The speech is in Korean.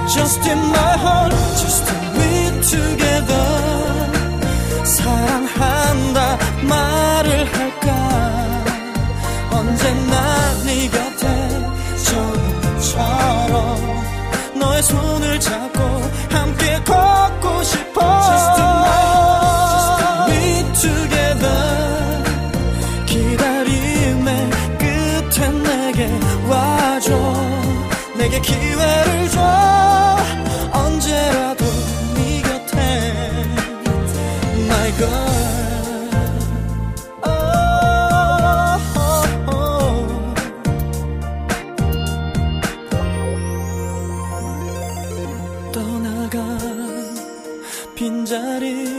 Just in my heart, just to be together. 사랑한다 말을 할까. 언제나 네 곁에 저처럼 너의 손을 잡고 함께 걷고 싶어. Just in my heart, just to be together. 기다림의 끝에 내게 와줘. 내게 기회를 줘. 언제라도 네 곁에 My girl. 떠나간 빈자리